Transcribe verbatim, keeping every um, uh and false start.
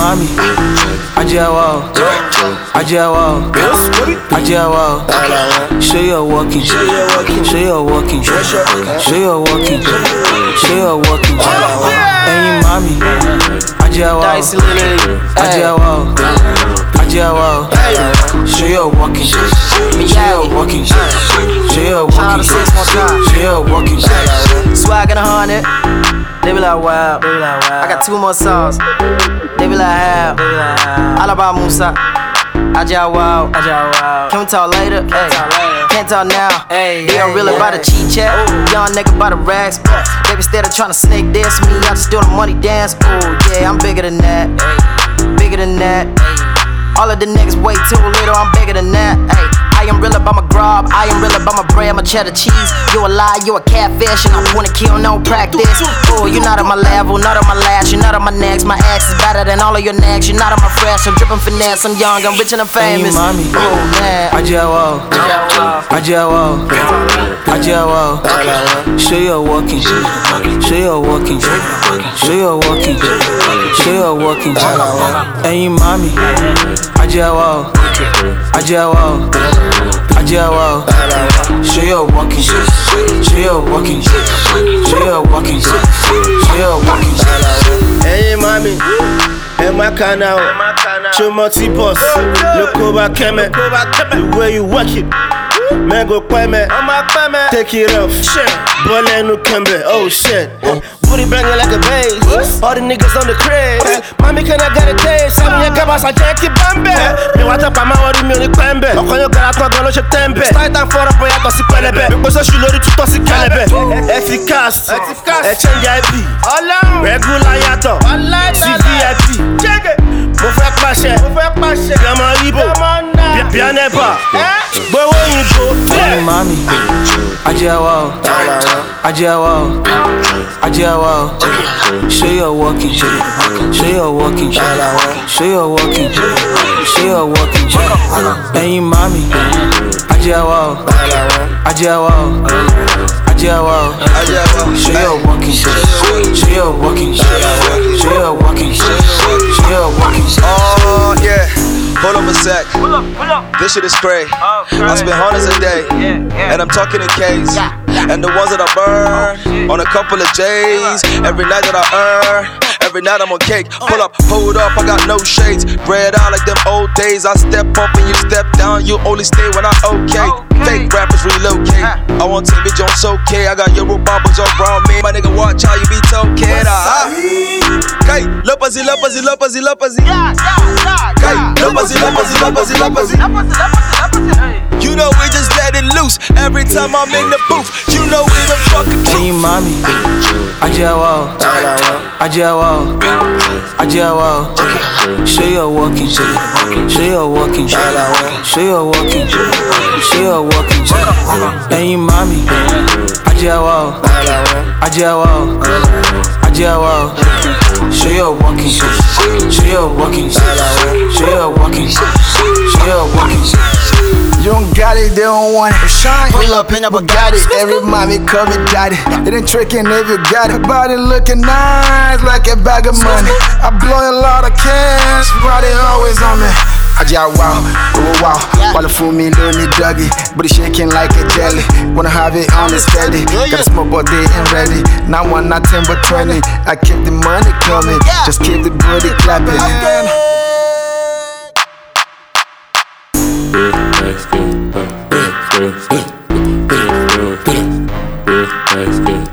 mami, Ajawa, Ajawa, Ajawa. Show your walking, show your walking, show your walking, show your walking, show your walking. Hey mami, Ajawa, Ajawa, Ajawa. Show your walking, show your walking, show your walking, show your walking. Swag in a hundred. They be like, wow, I got two more songs. They be like, how? All about Musa. Ajawa, Ajawa. Can we talk later? Hey, can't talk now. Hey, they don't really about the cheat chat. Young nigga by the racks. They be steady tryna snake dance me. I just do the money dance. Oh yeah, I'm bigger than that. Bigger than that. All of the niggas way too little. I'm bigger than that. Hey. I am real about my grub, I am real about my bread, my cheddar cheese. You a lie, you a catfish, and I wanna kill, no practice. Oh, you not on my level, not on my lash, you not on my next. My axe is better than all of your necks. You're not on my fresh, I'm dripping finesse. I'm young, I'm rich and I'm famous. Hey, mami, oh man, Ajawa, Ajawa, Ajawa. Show your walking, show your walking, show your walking, show your walking. Hey mami, Ajawa, Ajawa. Ajawa, show your walking, show your walking, show your walking, show your walking. Hey mami, hey my canal, show my T-boss, look over Kemet, the way you work it, man go Kwame, take it off, Bole no Kembe, oh shit. Booty banging like a bass. All the niggas on the craze. Mami, can I get a taste? Send me a cabas, I can't keep bambe. Me want up, I'm out of me on the clambe. On your car, I'm going to tempe. Start time for a boy, I'm going to pelebe. Because I should know the two to calebe. Efficace, a change I P. Regular yato, C V I P. Check it. Mo fẹ́ pàṣẹ, Yama Ibo, bien never. But when you go, hey mami, Ajawa, Ajawa, Ajawa. Show your walking, show your walking, show your walking, show your walking. Hey mami, Ajawa, Ajawa, Ajawa. Show your walking, show your walking, show your walking, show your walking. Oh yeah, hold up a sec. This shit is crazy. I spend hundreds a day, and I'm talking in K's. And the ones that I burn on a couple of J's. Every night that I earn, every night I'm on cake. Pull up, hold up, I got no shades. Bread out like them old days. I step up and you step down. You only stay when I okay. Fake rappers relocate. I want to be Jones okay. I got Euro bobbers around me. My nigga, watch how you be token. Kai, Lopazi, Lopazi, Lopazi, Lopazi. Kai, Lopazi, Lopazi, Lopazi, Lopazi. You know we just let it loose every time I'm in the booth. You know we the fucking truth. Hey mami, Ajawa, Ajawa, Ajawa. Show your walking, show your walking, show your walking, show your walking. Hey mami, Ajawa, Ajawa, Ajawa. Show your walking, show your walking, show your walking, show your walking. You don't got it, they don't want it. Shine, pull up in a Bugatti. Every mommy call me daddy. They done tricking if you got it. Body looking nice like a bag of money. I blow a lot of cash, body always on me. I just wow, oh wow. While the fool me, little me doggy. Booty shaking like a jelly. Wanna have it on the steady. Gotta smoke all day and ready. Not one, not ten, but twenty. I keep the money coming. Just keep the booty clapping. Big, nice, good, big, good, big, good, big, nice, good.